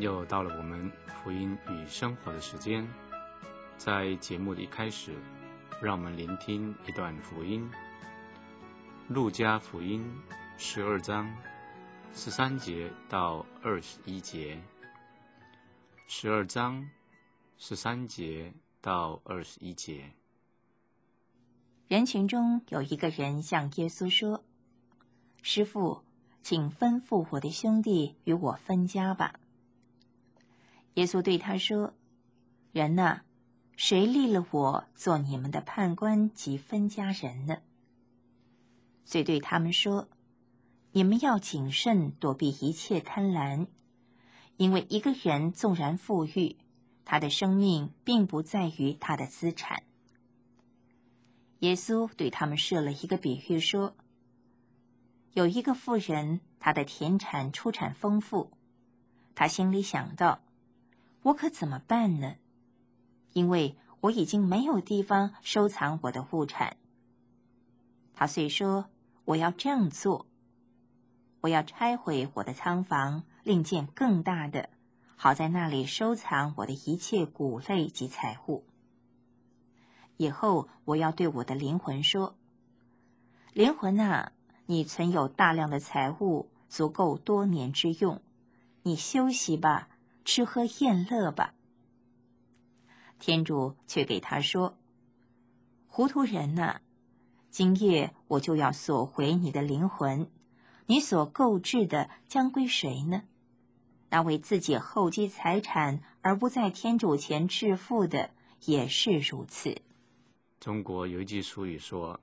又到了我们福音与生活的时间，在节目的一开始，让我们聆听一段福音。路加福音12章13节到21节，12章13节到21节。 人群中有一个人向耶稣说：“师父，请吩咐我的兄弟与我分家吧。”耶稣对他说：“人哪，谁立了我做你们的判官及分家人呢？”遂对他们说：“你们要谨慎躲避一切贪婪，因为一个人纵然富裕，他的生命并不在于他的资产。”耶稣对他们设了一个比喻说：“有一个妇人，她的田产出产丰富，她心里想到，我可怎么办呢？因为我已经没有地方收藏我的物产。他遂说，我要这样做，我要拆毁我的仓房，另建更大的，好在那里收藏我的一切谷类及财物。以后我要对我的灵魂说，灵魂啊，你存有大量的财物，足够多年之用，你休息吧，吃喝宴乐吧。天主却给他说，糊涂人啊，今夜我就要索回你的灵魂，你所购置的将归谁呢？那为自己厚积财产而不在天主前致富的也是如此。 中国有一句俗语说，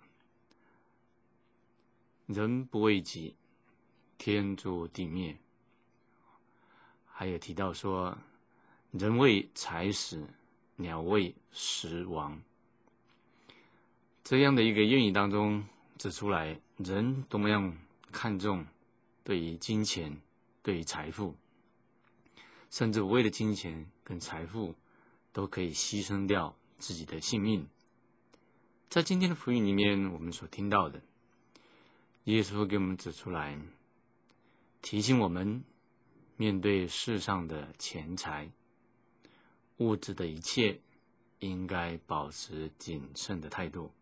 人不为己，天诛地灭。还有提到说，人为财死，鸟为食亡。这样的一个谚语当中指出来，人多么样看重对于金钱，对于财富，甚至为了金钱跟财富都可以牺牲掉自己的性命。在今天的福音里面，我们所听到的，耶稣给我们指出来，提醒我们面对世上的钱财、物质的一切，应该保持谨慎的态度。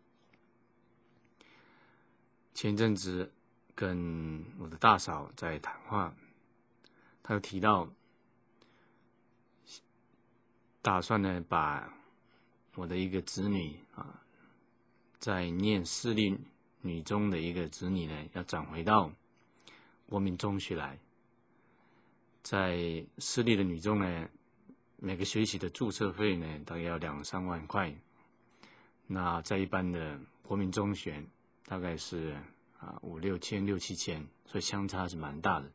前阵子跟我的大嫂在谈话，她有提到，打算呢把我的一个子女在念私立女中的一个子女呢，要转回到国民中学来。在私立的女中呢，每个学期的注册费呢，大概要2-3万块。那在一般的国民中学，大概是5-6千、6-7千，所以相差是蛮大的。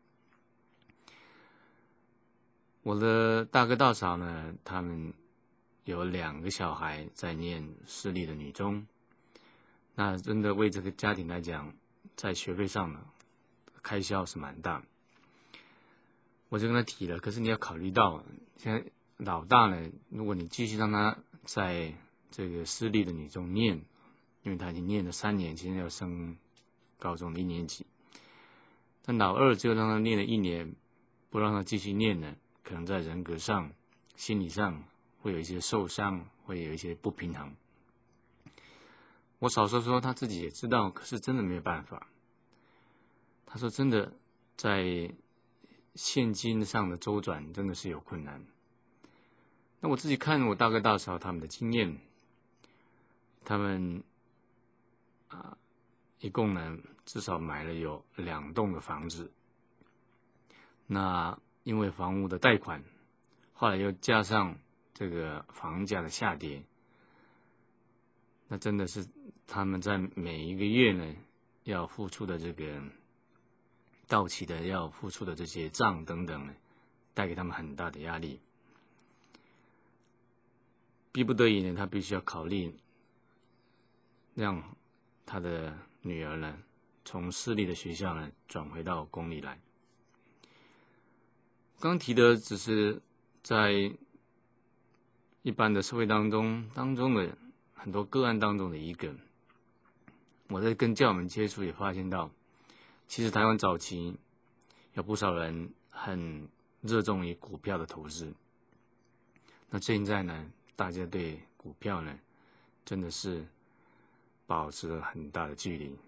我的大哥大嫂呢，他们有2个小孩在念私立的女中，那真的为这个家庭来讲，在学费上呢，开销是蛮大。我就跟他提了，可是你要考虑到，现在老大呢，如果你继续让他在这个私立的女中念，因为他已经念了3年，现在要升高中的1年级，但老二就让他念了1年，不让他继续念呢，可能在人格上、心理上会有一些受伤，会有一些不平衡。我嫂嫂说她自己也知道，可是真的没有办法。她说真的，在现金上的周转真的是有困难。那我自己看我大哥大嫂他们的经验，他们一共呢至少买了有2栋的房子。那因为房屋的贷款，后来又加上这个房价的下跌，那真的是他们在每一个月呢要付出的这个到期的要付出的这些账等等呢，带给他们很大的压力。逼不得已呢，他必须要考虑让他的女儿呢从私立的学校呢转回到公立来。刚提的只是在一般的社会当中的很多个案当中的一个。我在跟教友们接触也发现到，其实台湾早期有不少人很热衷于股票的投资。那现在呢，大家对股票呢，真的是保持了很大的距离。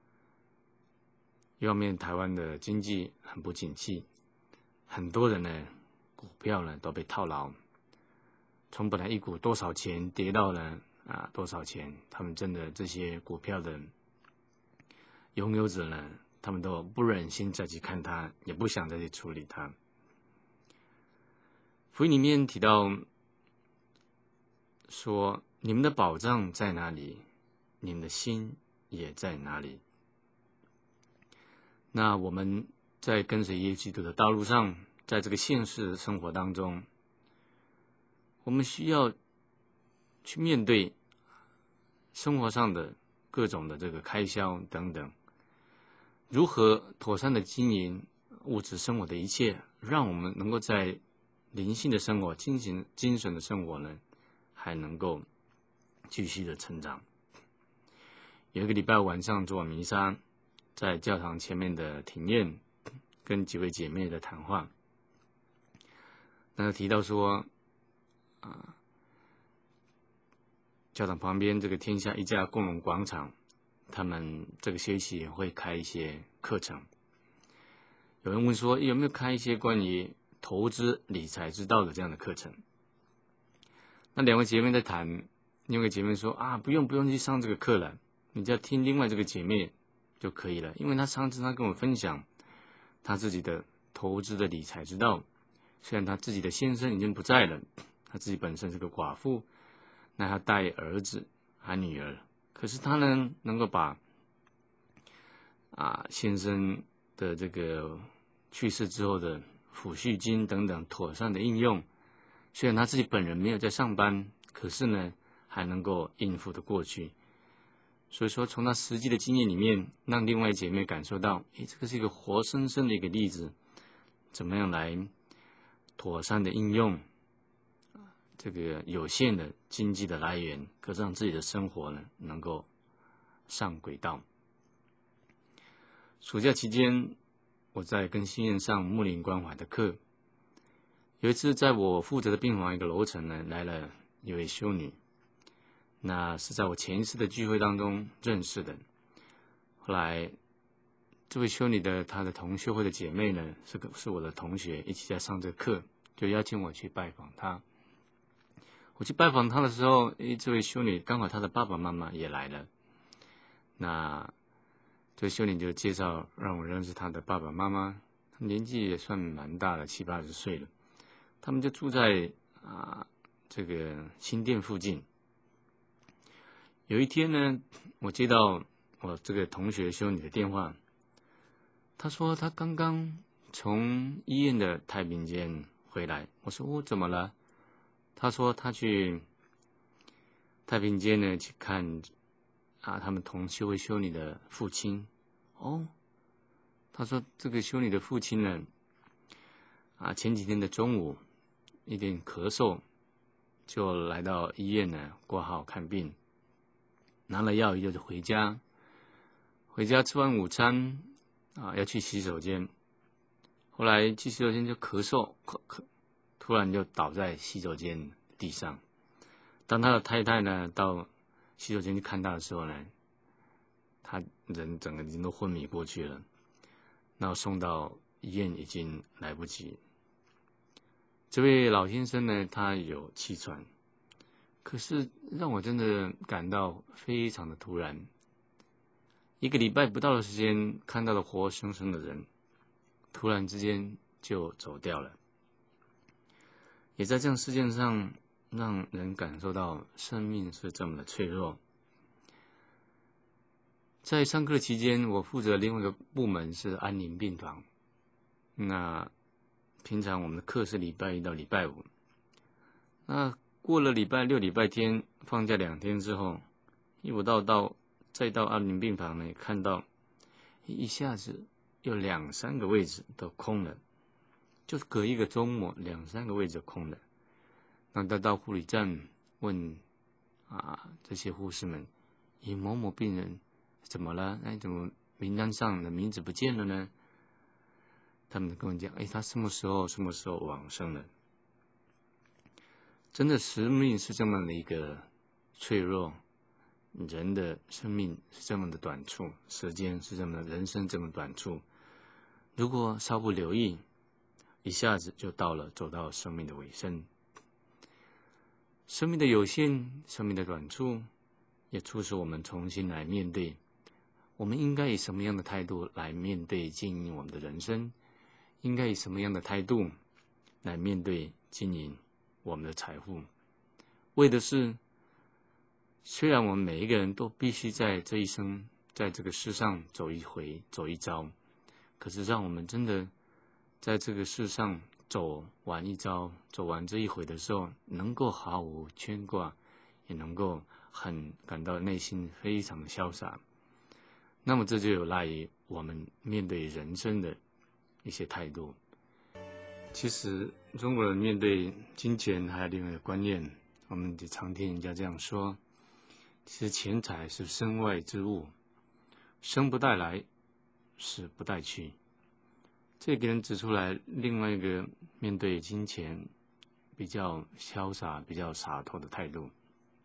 一方面，台湾的经济很不景气，很多人呢，股票呢都被套牢，从本来一股多少钱跌到了多少钱，他们真的这些股票的拥有者呢，他们都不忍心再去看它，也不想再去处理它。福音里面提到说，你们的宝藏在哪里，你们的心也在哪里。那我们在跟随耶稣基督的道路上，在这个现实的生活当中，我们需要去面对生活上的各种的这个开销等等，如何妥善的经营物质生活的一切，让我们能够在灵性的生活、精神的生活呢，还能够继续的成长。有一个礼拜晚上做弥撒，在教堂前面的庭院，跟几位姐妹的谈话，那提到说，教堂旁边这个天下一家共荣广场，他们这个学期也会开一些课程。有人问说，有没有开一些关于投资理财之道的这样的课程？那两位姐妹在谈，另外一个姐妹说不用去上这个课了，你只要听另外这个姐妹就可以了，因为她上次她跟我分享她自己的投资的理财之道。虽然她自己的先生已经不在了，她自己本身是个寡妇，那她带儿子还女儿，可是她呢能够把先生的这个去世之后的抚恤金等等妥善的应用。虽然她自己本人没有在上班，可是呢还能够应付得过去。所以说，从她实际的经验里面，让另外姐妹感受到，这个是一个活生生的一个例子，怎么样来妥善的应用这个有限的经济的来源，可是让自己的生活呢能够上轨道。暑假期间，我在跟新院上牧灵关怀的课。有一次，在我负责的病房一个楼层呢，来了一位修女，那是在我前一次的聚会当中认识的。后来，这位修女她的同修会的姐妹呢，是我的同学，一起在上这个课，就邀请我去拜访她。我去拜访她的时候，这位修女刚好她的爸爸妈妈也来了。那这位修女就介绍让我认识她的爸爸妈妈，年纪也算蛮大了，70、80岁了。他们就住在这个新店附近。有一天呢，我接到我这个同学修女的电话，她说她刚刚从医院的太平间回来。我说怎么了？她说她去太平间呢去看他们同修会修女的父亲。她说这个修女的父亲呢前几天的中午一点咳嗽，就来到医院呢挂号看病，拿了药就回家。回家吃完午餐要去洗手间，后来去洗手间就咳嗽，突然就倒在洗手间地上。当他的太太呢到洗手间去看他的时候呢，他人整个已经都昏迷过去了，然后送到医院已经来不及。这位老先生呢，他有气喘，可是让我真的感到非常的突然。1个礼拜不到的时间，看到了活生生的人，突然之间就走掉了。也在这样事件上，让人感受到生命是这么的脆弱。在上课期间，我负责另外一个部门是安宁病房。那平常我们的课是礼拜1到礼拜5，那过了礼拜6、礼拜天放假2天之后，我再到安宁病房呢，看到一下子有2、3个位置都空了，就是隔一个周末2、3个位置空了。那到护理站问这些护士们，某某病人怎么了？怎么名单上的名字不见了呢？ 他们跟我讲，他什么时候往生了？真的，生命是这么的一个脆弱，人的生命是这么的短促，时间是这么的，人生这么短促。如果稍不留意，一下子就走到生命的尾声。生命的有限，生命的短处，也促使我们重新来面对，我们应该以什么样的态度来面对经营我们的人生？应该以什么样的态度来面对经营我们的财富？为的是，虽然我们每一个人都必须在这一生，在这个世上走一回，走一遭，可是让我们真的在这个世上走完一遭，走完这一回的时候，能够毫无牵挂，也能够感到内心非常的潇洒。那么这就有赖于我们面对人生的一些态度。其实中国人面对金钱还有另外一个观念，我们也常听人家这样说，其实钱财是身外之物，生不带来，死不带去。这给人指出来另外一个面对金钱比较潇洒、比较洒脱的态度。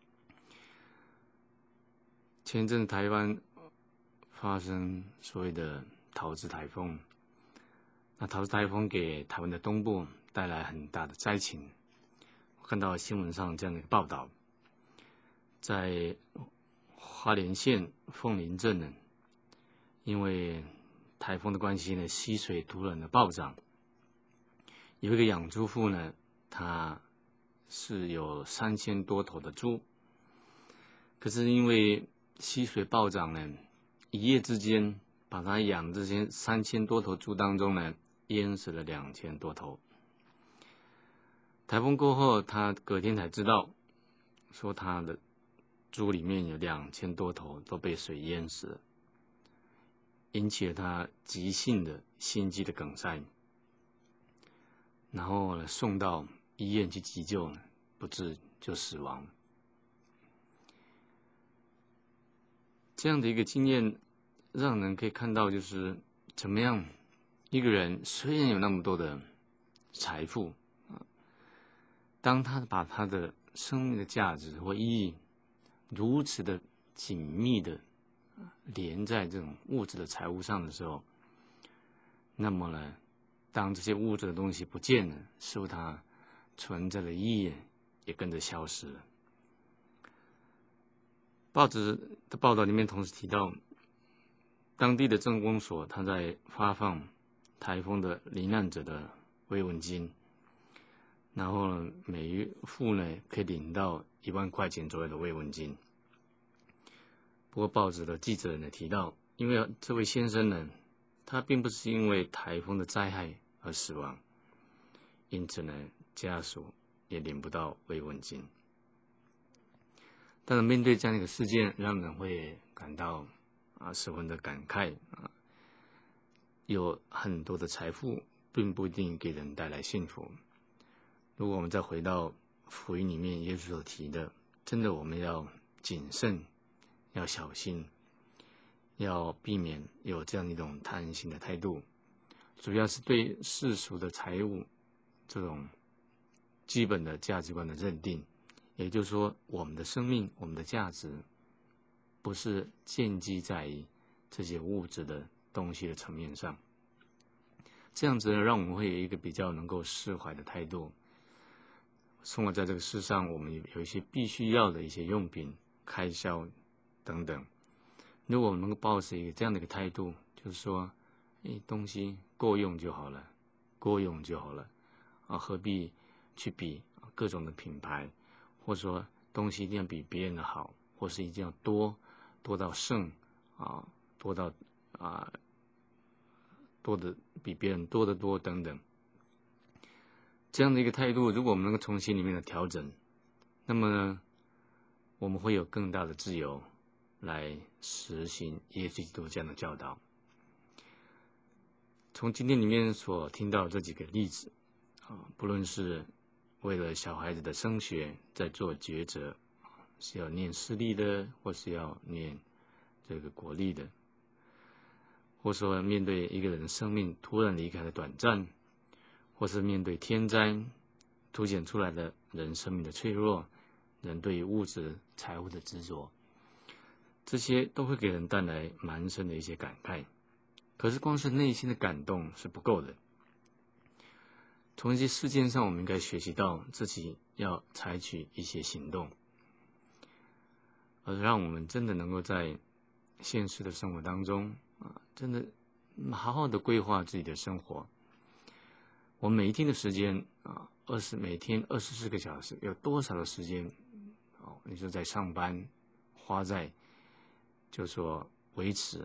前一阵子台湾发生所谓的桃子台风，那桃子台风给台湾的东部带来很大的灾情。我看到新闻上这样的一个报道，在花莲县凤林镇呢，因为台风的关系呢，溪水突然的暴涨，有一个养猪户呢，他是有3000多头的猪，可是因为溪水暴涨呢，一夜之间把他养这些3000多头猪当中呢，淹死了2000多头。台风过后，他隔天才知道，说他的猪里面有2000多头都被水淹死了，引起了他急性的心肌的梗塞，然后呢送到医院去急救呢，不治就死亡。这样的一个经验，让人可以看到，就是怎么样一个人虽然有那么多的财富，当他把他的生命的价值或意义如此的紧密的连在这种物质的财务上的时候，那么呢，当这些物质的东西不见了，似乎它存在的意义也跟着消失了。报纸的报道里面同时提到，当地的政工所他在发放台风的罹难者的慰问金，然后呢，每一户呢可以领到1万块钱左右的慰问金。不过报纸的记者呢提到，因为这位先生呢，他并不是因为台风的灾害而死亡，因此呢，家属也领不到慰问金。但是面对这样一个事件，让人会感到十分的感慨有很多的财富并不一定给人带来幸福。如果我们再回到福音里面耶稣所提的，真的我们要谨慎，要小心，要避免有这样一种贪心的态度，主要是对世俗的财物这种基本的价值观的认定。也就是说，我们的生命，我们的价值不是建基在于这些物质的东西的层面上，这样子呢，让我们会有一个比较能够释怀的态度。生活在这个世上，我们有一些必须要的一些用品、开销等等。如果我们能够抱持一个这样的一个态度，就是说，东西够用就好了，够用就好了，何必去比各种的品牌，或者说东西一定要比别人的好，或是一定要多到剩多到多的比别人多得多等等。这样的一个态度，如果我们能够从心里面的调整，那么呢，我们会有更大的自由来实行耶稣基督这样的教导。从今天里面所听到这几个例子不论是为了小孩子的升学在做抉择，是要念私立的，或是要念这个国立的， 或说面对一个人生命突然离开的短暂，或是面对天灾凸显出来的人生命的脆弱，人对于物质财物的执着，这些都会给人带来蛮深的一些感慨。可是光是内心的感动是不够的，从一些事件上，我们应该学习到自己要采取一些行动，而让我们真的能够在现实的生活当中真的好好的规划自己的生活。我们每一天的时间每天24个小时，有多少的时间你说在上班，花在就说维持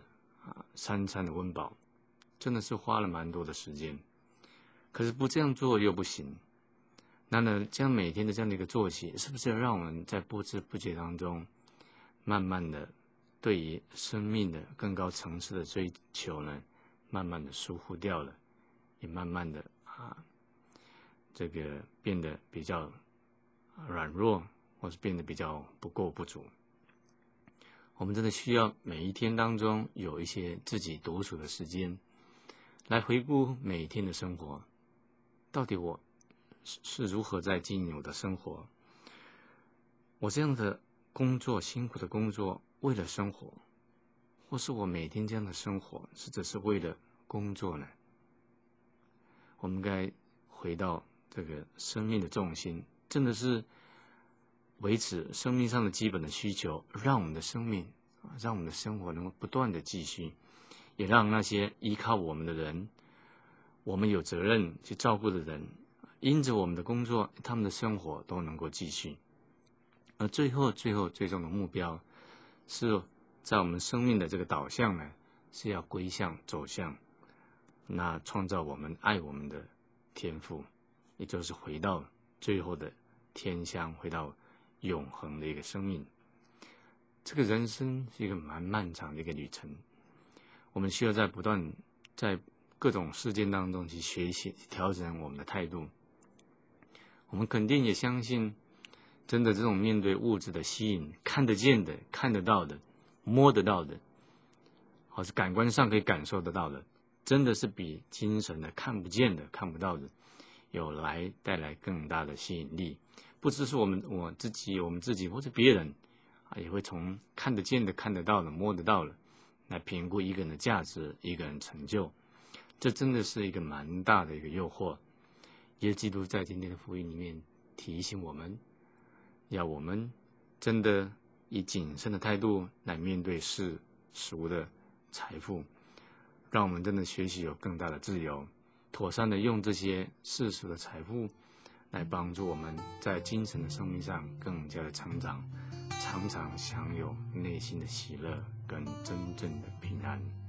3餐的温饱，真的是花了蛮多的时间。可是不这样做又不行。那呢，这样每天的这样的一个作息，是不是要让我们在不知不觉当中，慢慢的对于生命的更高层次的追求呢，慢慢的疏忽掉了，也慢慢的这个变得比较软弱，或是变得比较不够不足。我们真的需要每一天当中有一些自己独处的时间，来回顾每一天的生活，到底我是如何在经营我的生活？我这样的工作，辛苦的工作，为了生活，或是我每天这样的生活，是只是为了工作呢？我们该回到这个生命的重心，真的是维持生命上的基本的需求，让我们的生命，让我们的生活能够不断的继续，也让那些依靠我们的人，我们有责任去照顾的人，因着我们的工作，他们的生活都能够继续。而最终的目标，是在我们生命的这个导向呢，是要走向那创造我们爱我们的天父，也就是回到最后的天乡，回到永恒的一个生命。这个人生是一个蛮漫长的一个旅程，我们需要在各种事件当中去学习调整我们的态度。我们肯定也相信，真的这种面对物质的吸引，看得见的、看得到的、摸得到的，或是感官上可以感受得到的，真的是比精神的看不见的、看不到的带来更大的吸引力。不只是我们自己或者别人也会从看得见的、看得到的、摸得到的来评估一个人的价值、一个人成就。这真的是一个蛮大的一个诱惑。耶稣基督在今天的福音里面提醒我们，要我们真的以谨慎的态度来面对世俗的财富，让我们真的学习有更大的自由，妥善的用这些世俗的财富来帮助我们在精神的生命上更加的成长，常常享有内心的喜乐跟真正的平安。